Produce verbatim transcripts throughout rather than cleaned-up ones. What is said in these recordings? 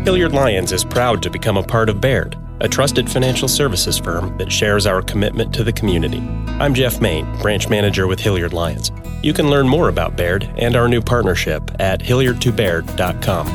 Hilliard Lyons is proud to become a part of Baird, a trusted financial services firm that shares our commitment to the community. I'm Jeff Main, branch manager with Hilliard Lyons. You can learn more about Baird and our new partnership at hilliard to baird dot com.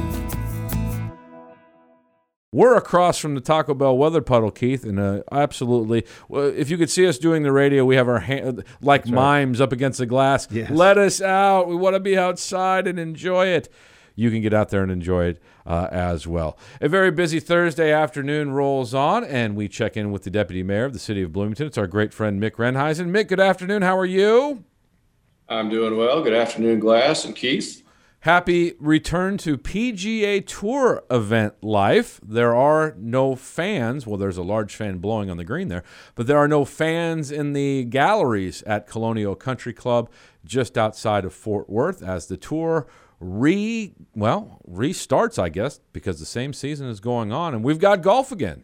We're across from the Taco Bell weather puddle, Keith, and uh, absolutely, well, if you could see us doing the radio, we have our hand like That's mimes right. up against the glass. Yes. Let us out. We want to be outside and enjoy it. You can get out there and enjoy it uh, as well. A very busy Thursday afternoon rolls on, and we check in with the Deputy Mayor of the City of Bloomington. It's our great friend, Mick Renheisen. Mick, good afternoon. How are you? I'm doing well. Good afternoon, Glass and Keith. Happy return to P G A Tour event life. There are no fans. Well, there's a large fan blowing on the green there, but there are no fans in the galleries at Colonial Country Club just outside of Fort Worth as the tour re well restarts, I guess, because the same season is going on, and we've got golf again.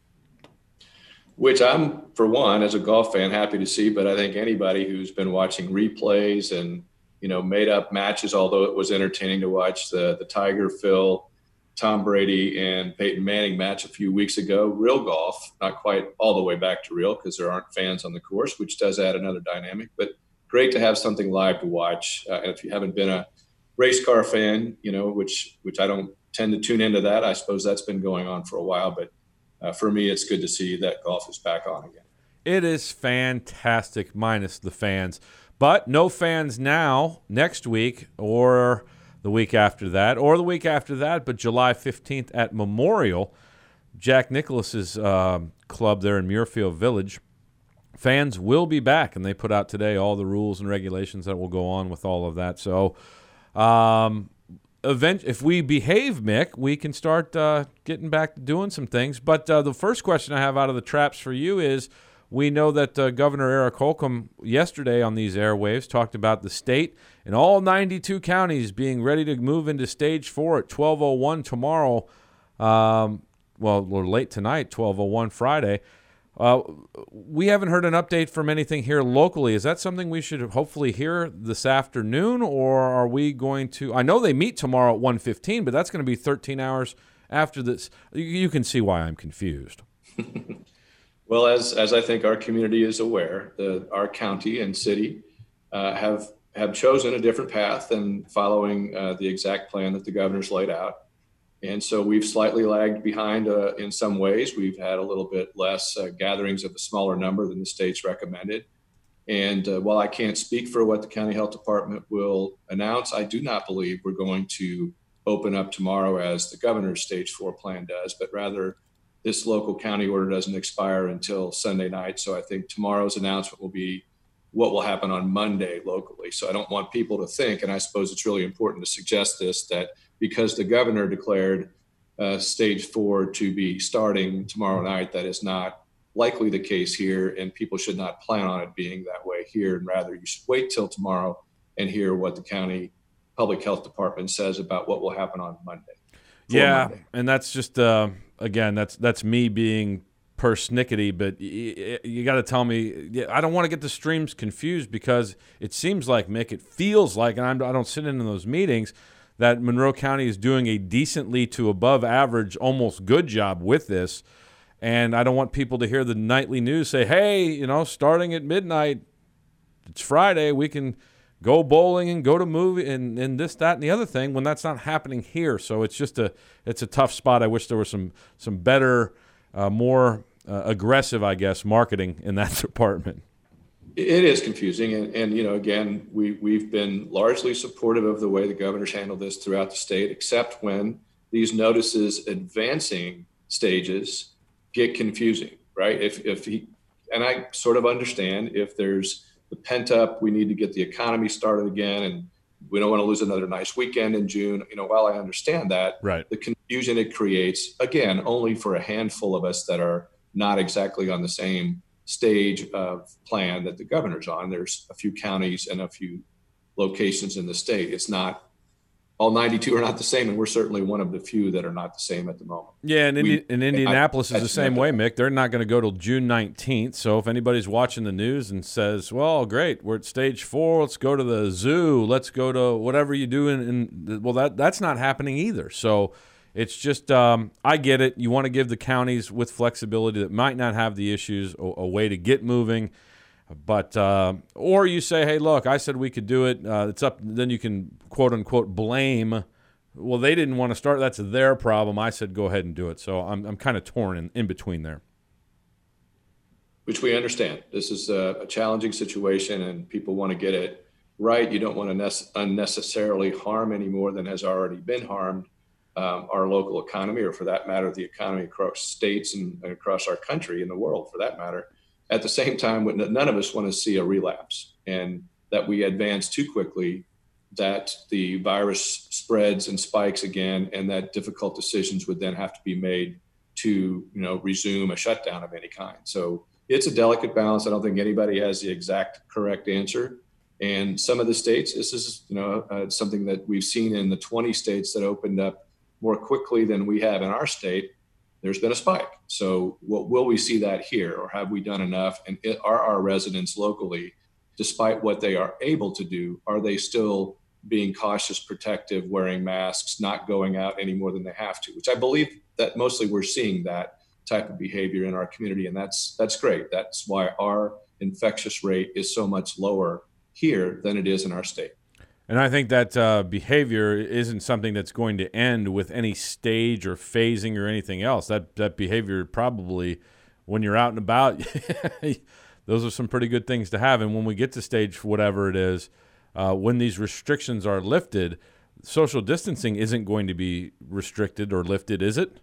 Which I'm, for one, as a golf fan, happy to see. But I think anybody who's been watching replays and you know, made up matches, although it was entertaining to watch the the Tiger, Phil, Tom Brady, and Peyton Manning match a few weeks ago. Real golf, not quite all the way back to real because there aren't fans on the course, which does add another dynamic. But great to have something live to watch. Uh, and if you haven't been a race car fan, you know, which which I don't tend to tune into that, I suppose that's been going on for a while. But uh, for me, it's good to see that golf is back on again. It is fantastic, minus the fans. But no fans now next week or the week after that or the week after that, but July fifteenth at Memorial, Jack Nicklaus's uh, club there in Muirfield Village. Fans will be back, and they put out today all the rules and regulations that will go on with all of that. So um, event, if we behave, Mick, we can start uh, getting back to doing some things. But uh, the first question I have out of the traps for you is, we know that uh, Governor Eric Holcomb yesterday on these airwaves talked about the state and all ninety-two counties being ready to move into stage four at twelve oh one tomorrow. Um, well, or late tonight, twelve oh one Friday. Uh, we haven't heard an update from anything here locally. Is that something we should hopefully hear this afternoon, or are we going to – I know they meet tomorrow at one fifteen, but that's going to be thirteen hours after this. You can see why I'm confused. Well, as as I think our community is aware, the, our county and city uh, have have chosen a different path than following uh, the exact plan that the governor's laid out. And so we've slightly lagged behind uh, in some ways. We've had a little bit less uh, gatherings of a smaller number than the state's recommended. And uh, while I can't speak for what the county health department will announce, I do not believe we're going to open up tomorrow as the governor's stage four plan does, but rather this local county order doesn't expire until Sunday night. So I think tomorrow's announcement will be what will happen on Monday locally. So I don't want people to think, and I suppose it's really important to suggest this, that because the governor declared uh, stage four to be starting tomorrow night, that is not likely the case here, and people should not plan on it being that way here. And rather, you should wait till tomorrow and hear what the county public health department says about what will happen on Monday. Yeah, Monday. And that's just... Uh... Again, that's that's me being persnickety, but you, you got to tell me. I don't want to get the streams confused because it seems like, Mick, it feels like, and I'm, I don't sit in those meetings, that Monroe County is doing a decently to above average, almost good job with this. And I don't want people to hear the nightly news say, hey, you know, starting at midnight, it's Friday, we can go bowling and go to movie and, and this, that, and the other thing when that's not happening here. So it's just a it's a tough spot. I wish there was some some better, uh, more uh, aggressive, I guess, marketing in that department. It is confusing. And, and you know, again, we, we've been largely supportive of the way the governor's handled this throughout the state, except when these notices advancing stages get confusing, right? If, if he, and I sort of understand if there's the pent up, we need to get the economy started again, and we don't want to lose another nice weekend in June. You know, while I understand that, right, the confusion it creates, again, only for a handful of us that are not exactly on the same stage of plan that the governor's on. There's a few counties and a few locations in the state. It's not all ninety-two are not the same, and we're certainly one of the few that are not the same at the moment. Yeah, and, we, Indi- and Indianapolis I, is the same way, Mick. They're not going to go till June nineteenth. So if anybody's watching the news and says, well, great, we're at stage four, let's go to the zoo, let's go to whatever you do, in, in well, that that's not happening either. So It's just, um, I get it. You want to give the counties with flexibility that might not have the issues a, a way to get moving. But, uh, or you say, hey, look, I said we could do it. Uh, it's up. Then you can, quote unquote, blame. Well, they didn't want to start. That's their problem. I said go ahead and do it. So I'm I'm kind of torn in, in between there. Which we understand. This is a, a challenging situation and people want to get it right. You don't want to ne- unnecessarily harm any more than has already been harmed. Um, our local economy, or for that matter, the economy across states and, and across our country and the world, for that matter. At the same time, none of us want to see a relapse and that we advance too quickly, that the virus spreads and spikes again, and that difficult decisions would then have to be made to, you know, resume a shutdown of any kind. So it's a delicate balance. I don't think anybody has the exact correct answer. And some of the states, this is, you know, uh, something that we've seen in the twenty states that opened up more quickly than we have in our state. There's been a spike. So what, will we see that here, or have we done enough? And it, are our residents locally, despite what they are able to do, are they still being cautious, protective, wearing masks, not going out any more than they have to, which I believe that mostly we're seeing that type of behavior in our community. And that's that's great. That's why our infectious rate is so much lower here than it is in our state. And I think that uh, behavior isn't something that's going to end with any stage or phasing or anything else. That that behavior probably, when you're out and about, those are some pretty good things to have. And when we get to stage whatever it is, uh, when these restrictions are lifted, social distancing isn't going to be restricted or lifted, is it?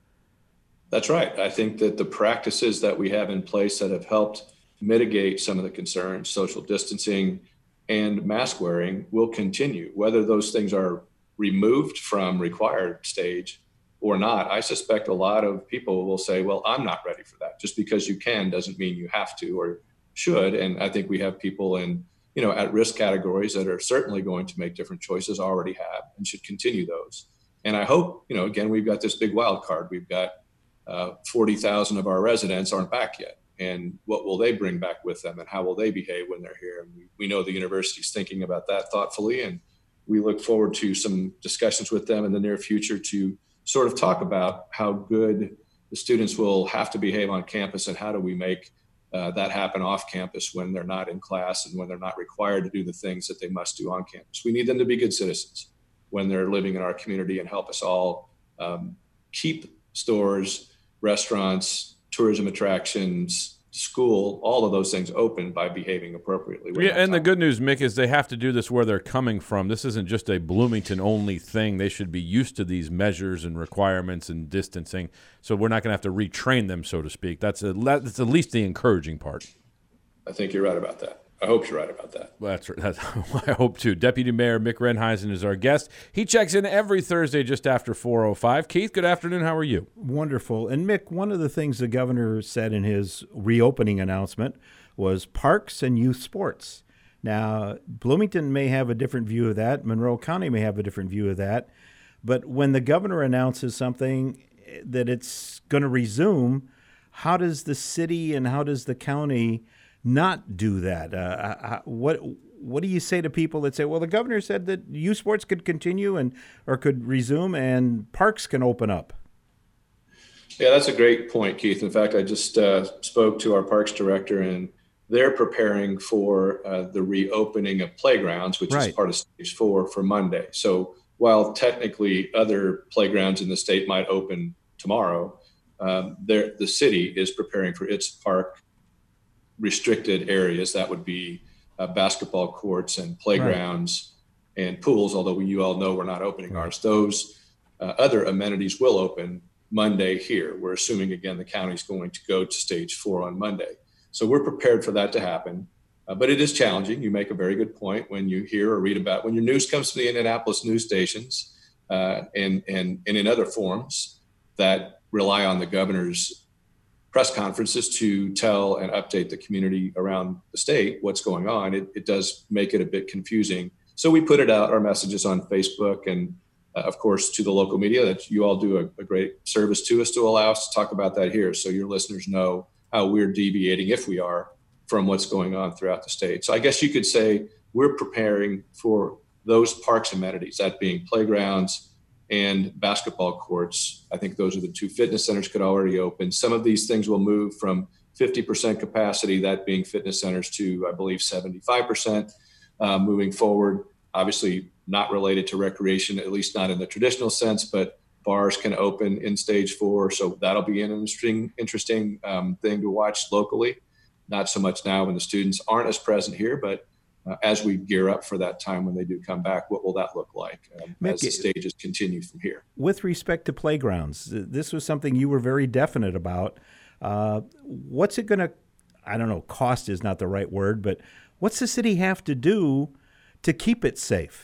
That's right. I think that the practices that we have in place that have helped mitigate some of the concerns, social distancing and mask wearing, will continue. Whether those things are removed from required stage or not, I suspect a lot of people will say, well, I'm not ready for that. Just because you can doesn't mean you have to or should. And I think we have people in, you know, at risk categories that are certainly going to make different choices, already have, and should continue those. And I hope, you know, again, we've got this big wild card. We've got uh, forty thousand of our residents aren't back yet. And what will they bring back with them, and how will they behave when they're here? And we, we know the university's thinking about that thoughtfully, and we look forward to some discussions with them in the near future to sort of talk about how good the students will have to behave on campus, and how do we make uh, that happen off campus when they're not in class and when they're not required to do the things that they must do on campus. We need them to be good citizens when they're living in our community and help us all um, keep stores, restaurants, tourism attractions, school, all of those things open by behaving appropriately. Yeah, and the good news, Mick, is they have to do this where they're coming from. This isn't just a Bloomington-only thing. They should be used to these measures and requirements and distancing, so we're not going to have to retrain them, so to speak. That's, a, that's at least the encouraging part. I think you're right about that. I hope you're right about that. Well, that's, that's I hope too. Deputy Mayor Mick Renneisen is our guest. He checks in every Thursday just after four oh five. Keith, good afternoon. How are you? Wonderful. And Mick, one of the things the governor said in his reopening announcement was parks and youth sports. Now, Bloomington may have a different view of that. Monroe County may have a different view of that. But when the governor announces something that it's going to resume, how does the city and how does the county not do that? Uh, what what do you say to people that say, well, the governor said that youth sports could continue and or could resume and parks can open up? Yeah, that's a great point, Keith. In fact, I just uh, spoke to our parks director, and they're preparing for uh, the reopening of playgrounds, which right. is part of stage four for Monday. So while technically other playgrounds in the state might open tomorrow, um, the city is preparing for its park restricted areas. That would be uh, basketball courts and playgrounds right. and pools, although we, you all know we're not opening right. ours. Those uh, other amenities will open Monday here. We're assuming, again, the county's going to go to stage four on Monday. So we're prepared for that to happen. Uh, but it is challenging. You make a very good point when you hear or read about, when your news comes to the Indianapolis news stations uh, and, and, and in other forums that rely on the governor's press conferences to tell and update the community around the state what's going on, it, it does make it a bit confusing. So we put it out, our messages on Facebook and, uh, of course, to the local media that you all do a, a great service to us to allow us to talk about that here so your listeners know how we're deviating, if we are, from what's going on throughout the state. So I guess you could say we're preparing for those parks amenities, that being playgrounds, and basketball courts. I think those are the two. Fitness centers could already open. Some of these things will move from fifty percent capacity, that being fitness centers, to I believe seventy-five percent uh, moving forward. Obviously not related to recreation, at least not in the traditional sense, but bars can open in stage four. So that'll be an interesting, interesting um, thing to watch locally. Not so much now when the students aren't as present here, but uh, as we gear up for that time when they do come back, what will that look like um, Mick, as the stages continue from here? With respect to playgrounds, this was something you were very definite about. Uh, what's it going to, I don't know, cost is not the right word, but what's the city have to do to keep it safe?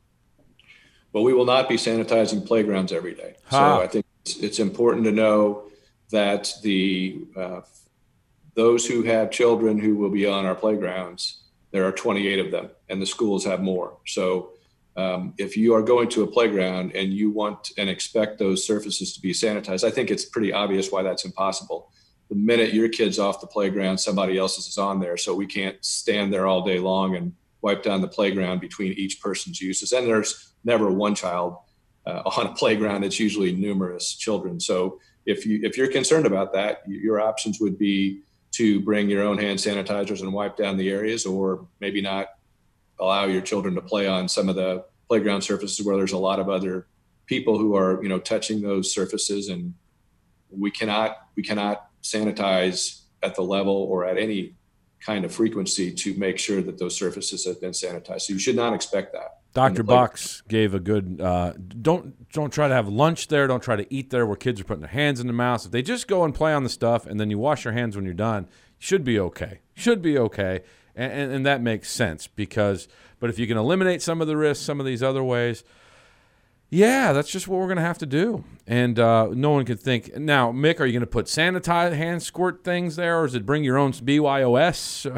Well, we will not be sanitizing playgrounds every day. Huh. So I think it's, it's important to know that the uh, those who have children who will be on our playgrounds, there are twenty-eight of them, and the schools have more. So um, if you are going to a playground and you want and expect those surfaces to be sanitized, I think it's pretty obvious why that's impossible. The minute your kid's off the playground, somebody else's is on there. So we can't stand there all day long and wipe down the playground between each person's uses. And there's never one child uh, on a playground. It's usually numerous children. So if you if you're concerned about that, your options would be to bring your own hand sanitizers and wipe down the areas, or maybe not allow your children to play on some of the playground surfaces where there's a lot of other people who are, you know, touching those surfaces. And we cannot we cannot sanitize at the level or at any kind of frequency to make sure that those surfaces have been sanitized. So you should not expect that. Doctor Box gave a good, uh, don't don't try to have lunch there. Don't try to eat there where kids are putting their hands in their mouths. If they just go and play on the stuff and then you wash your hands when you're done, you should be okay. Should be okay. And, and, and that makes sense because, but if you can eliminate some of the risks, some of these other ways, yeah, that's just what we're going to have to do. And uh, no one could think. Now, Mick, are you going to put sanitized hand squirt things there, or is it bring your own B Y O S?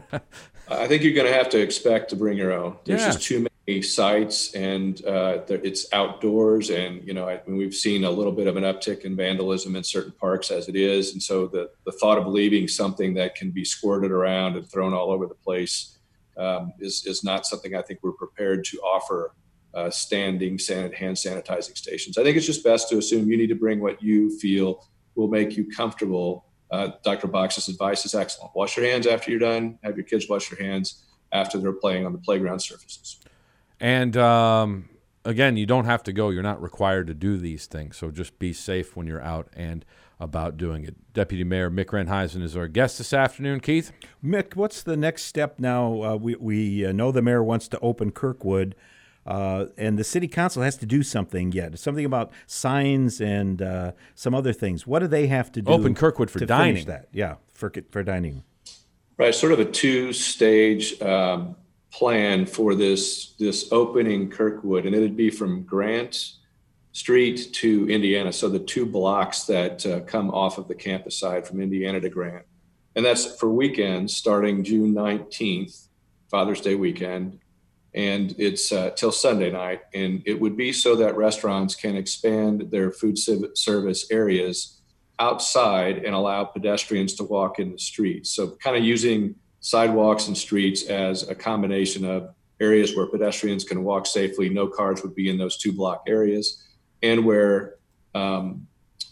I think you're going to have to expect to bring your own. There's Yeah. just too many sites, and uh, there, it's outdoors. And, you know, I, we've seen a little bit of an uptick in vandalism in certain parks as it is. And so the, the thought of leaving something that can be squirted around and thrown all over the place um, is, is not something I think we're prepared to offer uh, standing sanit- hand sanitizing stations. I think it's just best to assume you need to bring what you feel will make you comfortable. Uh, Doctor Box's advice is excellent. Wash your hands after you're done. Have your kids wash their hands after they're playing on the playground surfaces. And um, again, you don't have to go. You're not required to do these things. So just be safe when you're out and about doing it. Deputy Mayor Mick Rentheisen is our guest this afternoon. Keith? Mick, what's the next step now? Uh, we we uh, know the mayor wants to open Kirkwood, uh, and the city council has to do something yet. Something about signs and uh, some other things. What do they have to do? Open Kirkwood for to dining. finish that? Yeah, for for dining. Right, sort of a two-stage um, plan for this this opening Kirkwood, and it'd be from Grant Street to Indiana. So the two blocks that uh, come off of the campus side from Indiana to Grant, and that's for weekends starting June nineteenth, Father's Day weekend, and it's uh, till Sunday night. And it would be so that restaurants can expand their food service areas outside and allow pedestrians to walk in the streets. So kind of using sidewalks and streets as a combination of areas where pedestrians can walk safely, no cars would be in those two block areas, and where um,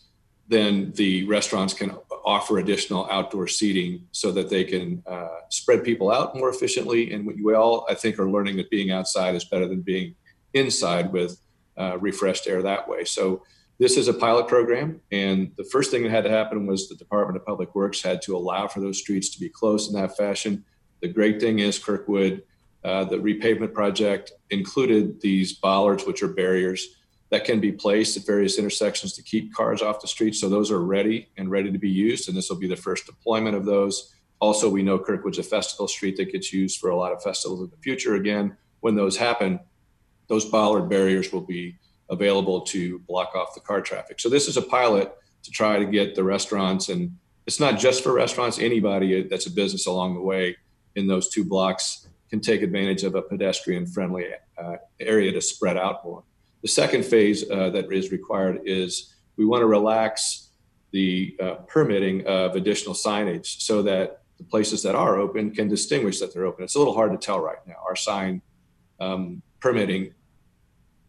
then the restaurants can offer additional outdoor seating so that they can uh, spread people out more efficiently. And we all, I think, are learning that being outside is better than being inside with uh, refreshed air that way. So this is a pilot program, and the first thing that had to happen was the Department of Public Works had to allow for those streets to be closed in that fashion. The great thing is Kirkwood, uh, the repavement project included these bollards, which are barriers that can be placed at various intersections to keep cars off the street. So those are ready and ready to be used, and this will be the first deployment of those. Also, we know Kirkwood's a festival street that gets used for a lot of festivals in the future. Again, when those happen, those bollard barriers will be available to block off the car traffic. So this is a pilot to try to get the restaurants, and it's not just for restaurants, anybody that's a business along the way in those two blocks can take advantage of a pedestrian friendly uh, area to spread out more. The second phase uh, that is required is we want to relax the uh, permitting of additional signage so that the places that are open can distinguish that they're open. It's a little hard to tell right now. Our sign um, permitting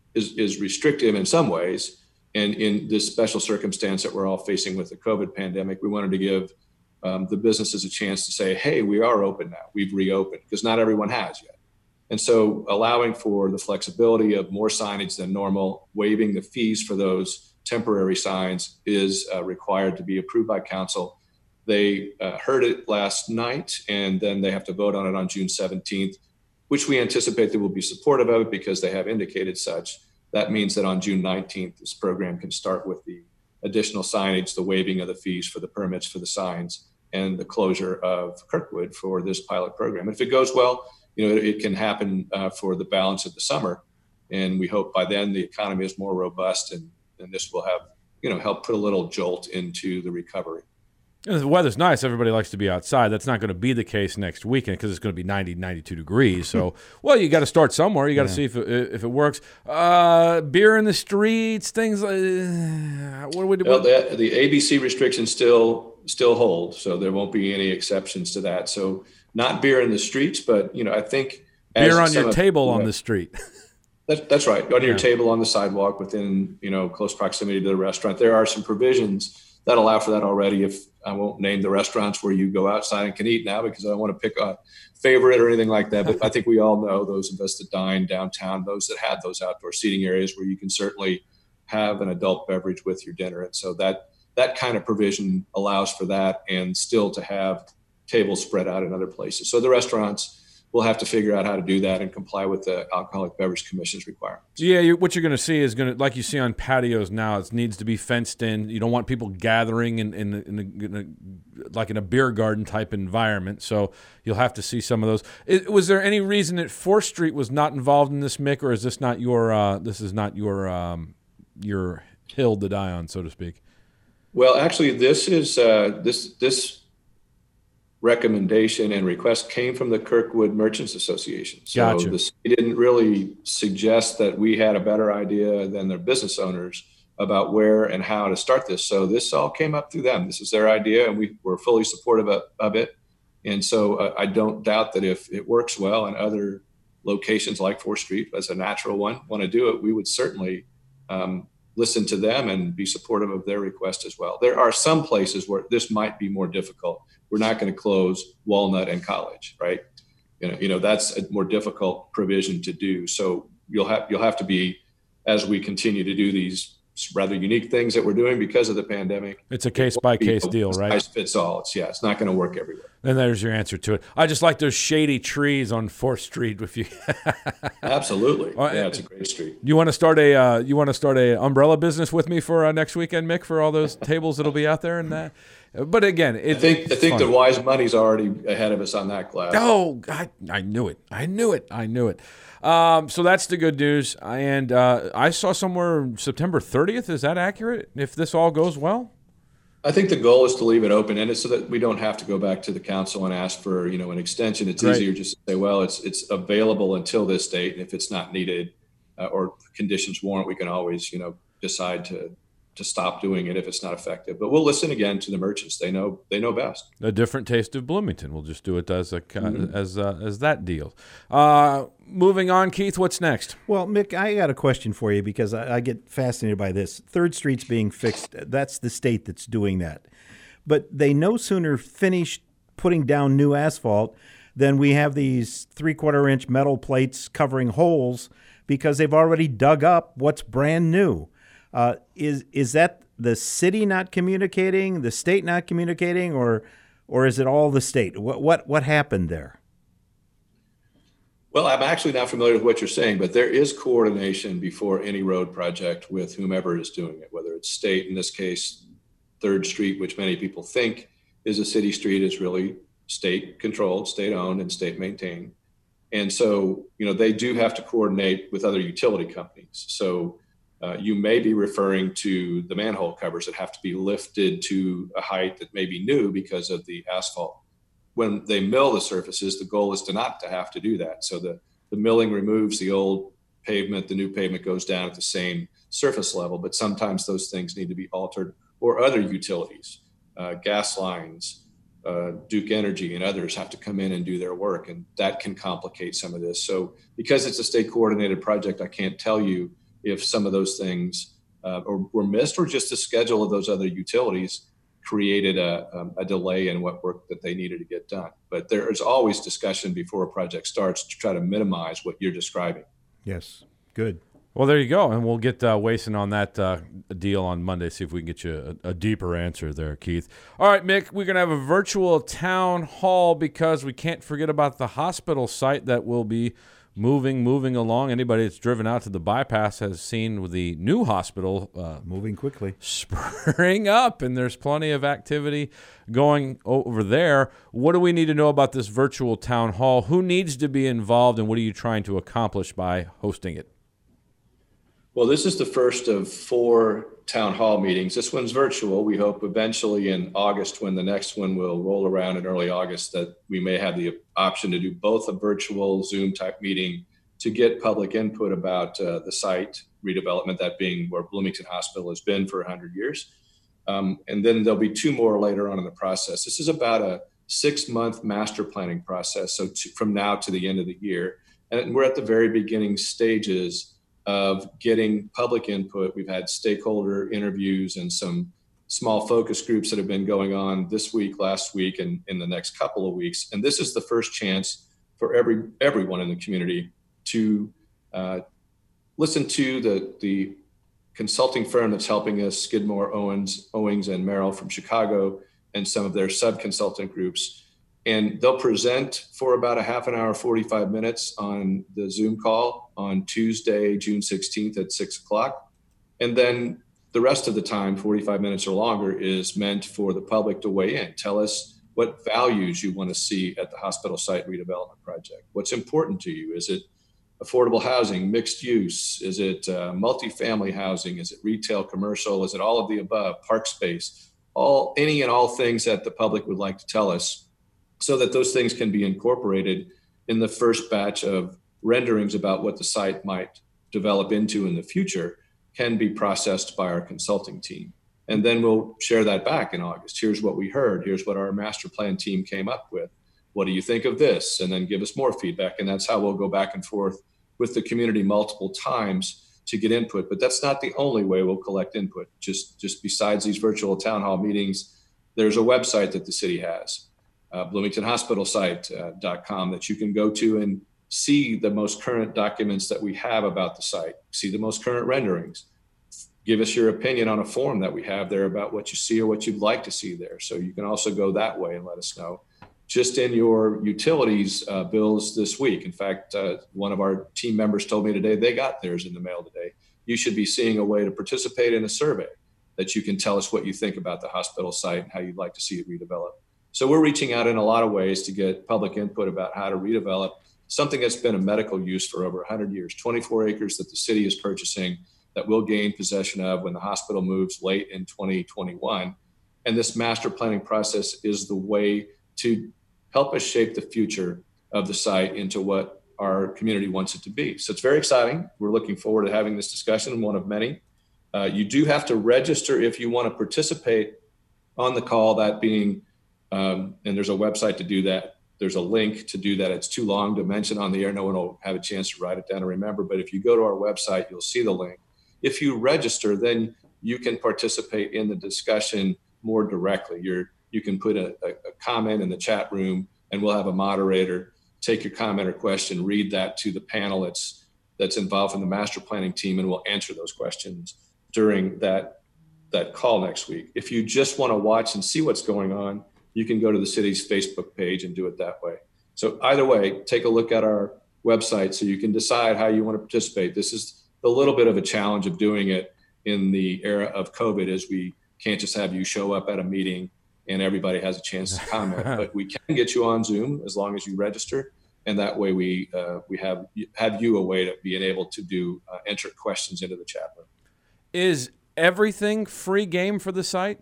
is, is restrictive in some ways. And in this special circumstance that we're all facing with the COVID pandemic, we wanted to give um, the businesses a chance to say, hey, we are open now. We've reopened, because not everyone has yet. And so allowing for the flexibility of more signage than normal, waiving the fees for those temporary signs is uh, required to be approved by council. They uh, heard it last night, and then they have to vote on it on June seventeenth, which we anticipate they will be supportive of it because they have indicated such. That means that on June nineteenth, this program can start with the additional signage, the waiving of the fees for the permits for the signs, and the closure of Kirkwood for this pilot program. And if it goes well, you know, it, it can happen uh, for the balance of the summer. And we hope by then the economy is more robust, and, and this will have, you know, help put a little jolt into the recovery. And the weather's nice. Everybody likes to be outside. That's not going to be the case next weekend because it's going to be ninety, ninety-two degrees. So, well, you got to start somewhere. You got to yeah. see if it, if it works. Uh, beer in the streets, things like uh, what do we do? Well, the, the A B C restrictions still still hold, so there won't be any exceptions to that. So, not beer in the streets, but you know, I think beer on your table on the street. That's, that's right. On yeah. your table on the sidewalk within, you know, close proximity to the restaurant. There are some provisions that allow for that already. If I won't name the restaurants where you go outside and can eat now because I don't want to pick a favorite or anything like that. But I think we all know those of us that dine downtown, those that had those outdoor seating areas where you can certainly have an adult beverage with your dinner. And so that that kind of provision allows for that, and still to have tables spread out in other places. So the restaurants will have to figure out how to do that and comply with the Alcoholic Beverage Commission's requirements. Yeah, you're, what you're going to see is going to, like you see on patios now, it needs to be fenced in. You don't want people gathering in, in, in, a, in a, like in a beer garden type environment. So you'll have to see some of those. It, was there any reason that fourth Street was not involved in this, Mick, or is this not your uh, this is not your um, your hill to die on, so to speak? Well, actually, this is uh, this this. recommendation and request came from the Kirkwood Merchants Association. So gotcha. The city didn't really suggest that we had a better idea than their business owners about where and how to start this. So this all came up through them. This is their idea, and we were fully supportive of, of it. And so uh, I don't doubt that if it works well and other locations like fourth Street as a natural one want to do it, we would certainly um, listen to them and be supportive of their request as well. There are some places where this might be more difficult. We're not going to close Walnut and College, right? You know, you know that's a more difficult provision to do. So you'll have you'll have to be, as we continue to do these rather unique things that we're doing because of the pandemic. It's a case by case deal, right? Size fits all. It's yeah, it's not going to work everywhere. And there's your answer to it. I just like those shady trees on fourth Street with you. Absolutely, yeah, it's a great street. You want to start a uh, you want to start a umbrella business with me for uh, next weekend, Mick, for all those tables that'll be out there and that. But again, it, I think I think fun. the wise money's already ahead of us on that class. Oh, I, I knew it. I knew it. I knew it. Um, so that's the good news. And uh, I saw somewhere September thirtieth. Is that accurate? If this all goes well, I think the goal is to leave it open-ended so that we don't have to go back to the council and ask for, you know, an extension. It's right. easier just to say, well, it's it's available until this date, and if it's not needed uh, or conditions warrant, we can always, you know, decide to. to stop doing it if it's not effective. But we'll listen again to the merchants. They know they know best. A different taste of Bloomington. We'll just do it as a mm-hmm. as uh, as that deal. Uh, moving on, Keith, what's next? Well, Mick, I got a question for you because I, I get fascinated by this. third Street's being fixed. That's the state that's doing that. But they no sooner finish putting down new asphalt than we have these three-quarter inch metal plates covering holes because they've already dug up what's brand new. Uh, is is that the city not communicating, the state not communicating, or or is it all the state? What what what happened there? Well, I'm actually not familiar with what you're saying, but there is coordination before any road project with whomever is doing it, whether it's state, in this case, third Street, which many people think is a city street, is really state controlled, state owned, and state maintained. And so, you know, they do have to coordinate with other utility companies. So Uh, you may be referring to the manhole covers that have to be lifted to a height that may be new because of the asphalt. When they mill the surfaces, the goal is to not to have to do that. So the, the milling removes the old pavement, the new pavement goes down at the same surface level, but sometimes those things need to be altered, or other utilities, uh, gas lines, uh, Duke Energy and others have to come in and do their work, and that can complicate some of this. So because it's a state coordinated project, I can't tell you if some of those things uh, or were missed, or just the schedule of those other utilities created a, um, a delay in what work that they needed to get done. But there is always discussion before a project starts to try to minimize what you're describing. Yes, good. Well, there you go, and we'll get uh, Wason on that uh, deal on Monday, see if we can get you a, a deeper answer there, Keith. All right, Mick, we're going to have a virtual town hall because we can't forget about the hospital site that will be moving, moving along. Anybody that's driven out to the bypass has seen the new hospital uh, moving quickly, spring up, and there's plenty of activity going over there. What do we need to know about this virtual town hall? Who needs to be involved, and what are you trying to accomplish by hosting it? Well, this is the first of four town hall meetings. This one's virtual. We hope eventually in August, when the next one will roll around in early August, that we may have the option to do both a virtual Zoom type meeting to get public input about uh, the site redevelopment, that being where Bloomington Hospital has been for one hundred years. Um, and then there'll be two more later on in the process. This is about a six month master planning process. So to, from now to the end of the year. And we're at the very beginning stages of getting public input. We've had stakeholder interviews and some small focus groups that have been going on this week, last week, and in the next couple of weeks. And this is the first chance for every everyone in the community to uh, listen to the, the consulting firm that's helping us, Skidmore, Owens, Owings, and Merrill from Chicago, and some of their sub-consultant groups. And they'll present for about a half an hour, forty-five minutes on the Zoom call on Tuesday, June sixteenth at six o'clock. And then the rest of the time, forty-five minutes or longer, is meant for the public to weigh in. Tell us what values you want to see at the hospital site redevelopment project. What's important to you? Is it affordable housing, mixed use? Is it uh, multifamily housing? Is it retail, commercial? Is it all of the above, park space? All, any and all things that the public would like to tell us, so that those things can be incorporated in the first batch of renderings about what the site might develop into in the future, can be processed by our consulting team. And then we'll share that back in August. Here's what we heard. Here's what our master plan team came up with. What do you think of this? And then give us more feedback. And that's how we'll go back and forth with the community multiple times to get input. But that's not the only way we'll collect input. Just, just besides these virtual town hall meetings, there's a website that the city has. Uh, bloomington hospital site dot com, that you can go to and see the most current documents that we have about the site, see the most current renderings, give us your opinion on a form that we have there about what you see or what you'd like to see there. So you can also go that way and let us know. Just in your utilities uh, bills this week. In fact, uh, one of our team members told me today they got theirs in the mail today. You should be seeing a way to participate in a survey that you can tell us what you think about the hospital site and how you'd like to see it redeveloped. So we're reaching out in a lot of ways to get public input about how to redevelop something that's been a medical use for over one hundred years, twenty-four acres that the city is purchasing that we'll gain possession of when the hospital moves late in twenty twenty-one. And this master planning process is the way to help us shape the future of the site into what our community wants it to be. So it's very exciting. We're looking forward to having this discussion, one of many. Uh, you do have to register if you want to participate on the call, that being Um, and there's a website to do that. There's a link to do that. It's too long to mention on the air. No one will have a chance to write it down and remember. But if you go to our website, you'll see the link. If you register, then you can participate in the discussion more directly. You're, you can put a, a, a comment in the chat room, and we'll have a moderator take your comment or question, read that to the panel that's, that's involved in the master planning team, and we'll answer those questions during that, that call next week. If you just want to watch and see what's going on, you can go to the city's Facebook page and do it that way. So either way, take a look at our website so you can decide how you want to participate. This is a little bit of a challenge of doing it in the era of COVID, as we can't just have you show up at a meeting and everybody has a chance to comment, but we can get you on Zoom as long as you register. And that way we uh, we have have you a way to being able to do uh, enter questions into the chat room. Is everything free game for the site?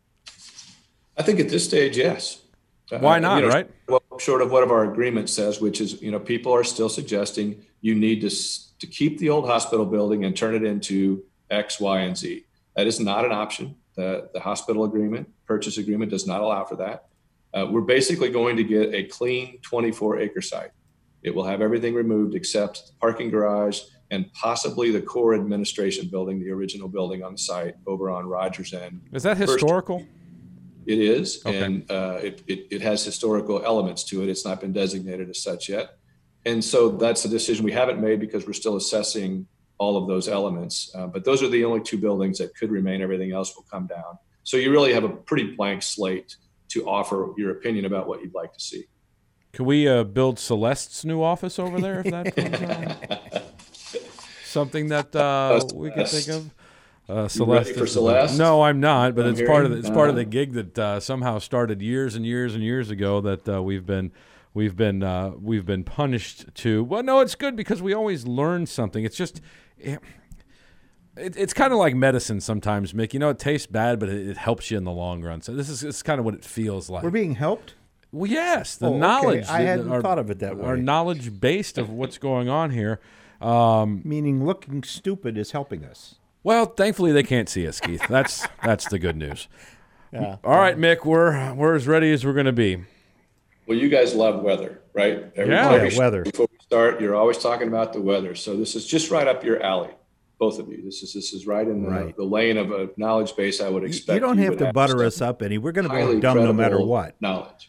I think at this stage, yes. Why not, uh, you know, right? Well, short of what our agreement says, which is, you know, people are still suggesting you need to to keep the old hospital building and turn it into X, Y, and Z. That is not an option. The, the hospital agreement, purchase agreement, does not allow for that. Uh, we're basically going to get a clean twenty-four acre site. It will have everything removed except the parking garage and possibly the core administration building, the original building on the site over on Rogers End. Is that First, historical? it is, Okay. and uh, it, it, it has historical elements to it. It's not been designated as such yet. And so that's a decision we haven't made because we're still assessing all of those elements. Uh, but those are the only two buildings that could remain. Everything else will come down. So you really have a pretty blank slate to offer your opinion about what you'd like to see. Can we uh, build Celeste's new office over there if that comes out? Something that uh, we can think of. Uh, Celeste ready for is the- Celeste? No, I'm not. But I'm it's part of the, hearing, it's part of uh, the gig that uh, somehow started years and years and years ago that uh, we've been we've been uh, we've been punished to. Well, no, it's good because we always learn something. It's just. It, it, it's kind of like medicine sometimes, Mick. You know, it tastes bad, but it, it helps you in the long run. So this is it's kind of what it feels like. We're being helped? Well, yes, the Oh, okay. knowledge. I the- hadn't our, thought of it that Our way. knowledge based of what's going on here. Um, Meaning looking stupid is helping us. well, thankfully they can't see us, Keith. That's that's the good news. Yeah. All right, Mick, we're we're as ready as we're going to be. Well, you guys love weather, right? Every, Yeah. every Yeah, weather. Before we start, you're always talking about the weather. So this is just right up your alley, both of you. This is this is right in the, Right. the lane of a knowledge base I would You- expect. You don't have would to butter some us up any. We're going to highly be dumb no matter credible what. Knowledge.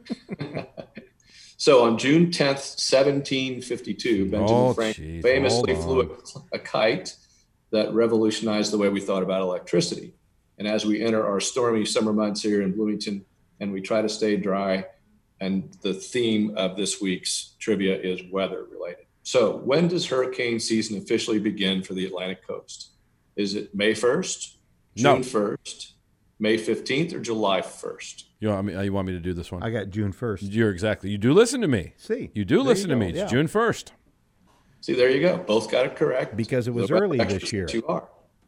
So on June tenth, seventeen fifty-two, Benjamin Oh, Franklin geez, famously hold flew a, a kite that revolutionized the way we thought about electricity. And as we enter our stormy summer months here in Bloomington, and we try to stay dry, and the theme of this week's trivia is weather related. So when does hurricane season officially begin for the Atlantic coast? Is it May first, No. June first, May fifteenth, or July first? You want me? You want me to do this one? I got June first. You're exactly. You do listen to me. See. You do There listen you to go, me. It's yeah. June first. See, there you go. Both got it correct. Because it was The early extras this year. that You are.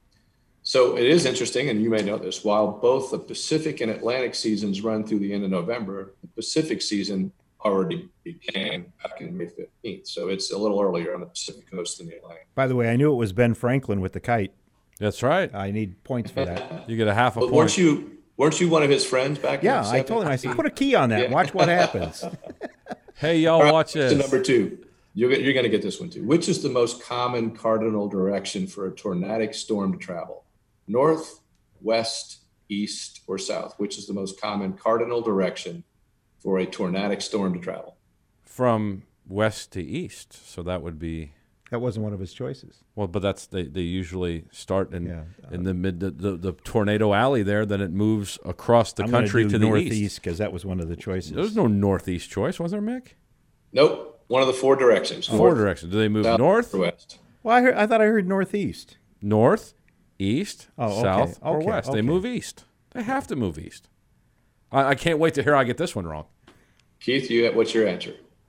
So it is interesting, and you may know this, while both the Pacific and Atlantic seasons run through the end of November, the Pacific season already began back in May fifteenth. So it's a little earlier on the Pacific coast than the Atlantic. By the way, I knew it was Ben Franklin with the kite. That's right. I need points for that. You get a half a But point. weren't you weren't you one of his friends back in Yeah, the I told him, I said, put a key on that. Yeah. Watch what happens. Hey, y'all, All right, watch question this. number two. You're, you're going to get this one too. Which is the most common cardinal direction for a tornadic storm to travel? North, west, east, or south? Which is the most common cardinal direction for a tornadic storm to travel? From west to east, so that would be That wasn't one of his choices. well. But that's they, they usually start in Yeah. in the mid the, the, the tornado alley there. Then it moves across the I'm gonna country do to the east. northeast because that was one of the choices. There's no northeast choice, was there, Mick? Nope. One of the four directions. Four North, directions. Do they move south, north, or west? Well, I, heard, I thought I heard northeast. north, east, Oh, okay, south, or okay, west? They okay. move east. They have to move east. I, I can't wait to hear I get this one wrong. Keith, you what's your answer?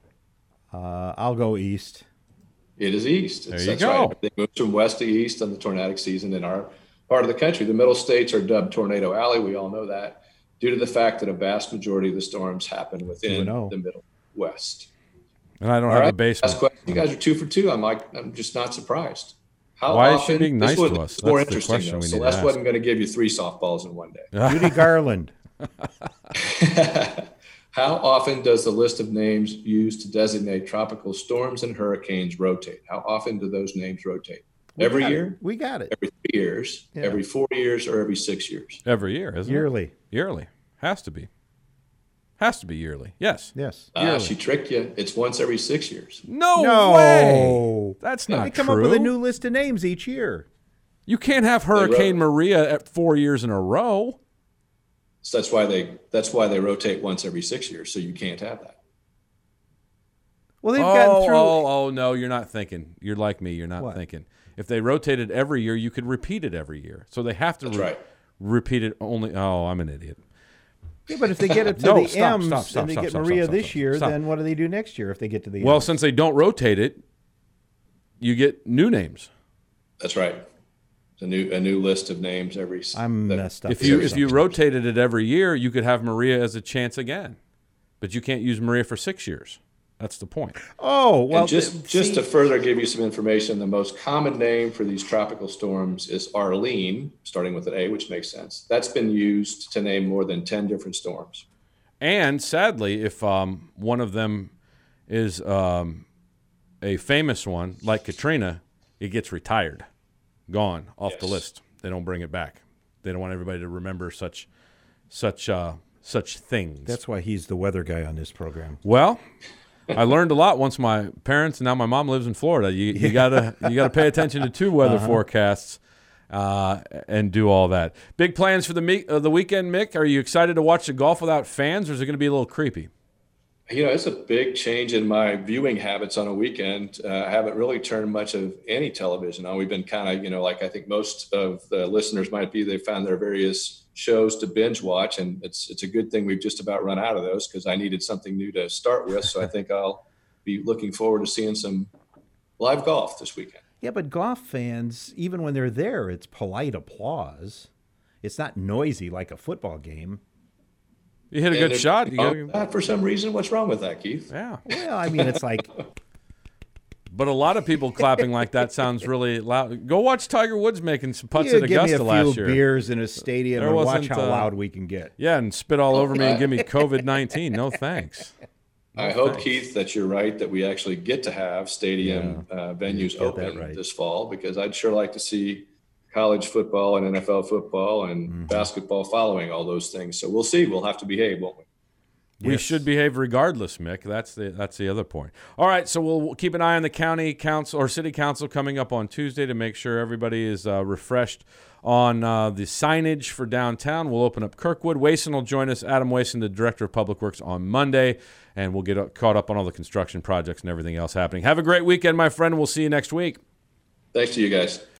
Uh, I'll go east. It is east. There It's- you that's go. Right. They move from west to east on the tornadic season in our part of the country. The middle states are dubbed Tornado Alley. We all know that due to the fact that a vast majority of the storms happen within oh. the middle west. And I don't All have a right. Last basement. question. You guys are two for two. I'm like, I'm just not surprised. How Why is she often, being this nice one to us? is More That's the interesting. question Though. we need to Celeste ask. wasn't going to give you three softballs in one day. Judy Garland. How often does the list of names used to designate tropical storms and hurricanes rotate? How often do those names rotate? Every We got it. year, We got it. every three years, Yeah. every four years, or every six years? Every year, isn't Yearly. it? Yearly. Has to be. Has to be yearly. Yes. Yes. Ah, she tricked you. It's once every six years. No, No. way. That's not They come true. up with a new list of names each year. You can't have Hurricane Maria at four years in a row. So that's why they that's why they rotate once every six years. So you can't have that. Well, they've oh, gotten through. oh, oh, no, you're not thinking. You're like me. You're not What? thinking. If they rotated every year, you could repeat it every year. So they have to That's re- right. repeat it only. Oh, I'm an idiot. Yeah, but if they get it to No, the stop, M's stop, stop, and they stop, get stop, Maria stop, this stop, year, stop. then what do they do next year if they get to the Well, M's? since they don't rotate it, you get new names. That's right. A new a new list of names every. s- I'm that- messed up. If you here if you sometimes. rotated it every year, you could have Maria as a chance again, but you can't use Maria for six years. That's the point. Oh, well, and just th- just see, to further give you some information, the most common name for these tropical storms is Arlene, starting with an A, which makes sense. That's been used to name more than ten different storms. And sadly, if um, one of them is um, a famous one like Katrina, it gets retired, gone off Yes. the list. They don't bring it back. They don't want everybody to remember such such uh, such things. That's why he's the weather guy on this program. Well, I learned a lot once my parents and now my mom lives in Florida. You, you gotta you gotta pay attention to two weather uh-huh. forecasts uh, and do all that. Big plans for the me- uh, the weekend, Mick. Are you excited to watch the golf without fans, or is it going to be a little creepy? You know, it's a big change in my viewing habits on a weekend. Uh, I haven't really turned much of any television on. We've been kind of, you know, like I think most of the listeners might be, they found their various shows to binge watch. And it's it's a good thing we've just about run out of those because I needed something new to start with. So I think I'll be looking forward to seeing some live golf this weekend. Yeah, but golf fans, even when they're there, it's polite applause. It's not noisy like a football game. You hit a And good shot. You oh, gotta, for some reason, what's wrong with that, Keith? yeah. Well, I mean, it's like, But a lot of people clapping like that sounds really loud. Go watch Tiger Woods making some putts you at give me Augusta a last few year. beers in a stadium There and watch wasn't, how uh, loud we can get. Yeah, and spit all over me and give me COVID nineteen. No thanks. I hope, Keith, that you're right, that we actually get to have stadium uh, venues get that open right. this fall, because I'd sure like to see college football and N F L football and Mm-hmm. basketball following all those things. So we'll see. We'll have to behave, won't we? We Yes. should behave regardless, Mick. That's the that's the other point. All right, so we'll keep an eye on the county council or city council coming up on Tuesday to make sure everybody is uh, refreshed on uh, the signage for downtown. We'll open up Kirkwood. Wason will join us, Adam Wason, the Director of Public Works, on Monday, and we'll get caught up on all the construction projects and everything else happening. Have a great weekend, my friend. We'll see you next week. Thanks to you guys.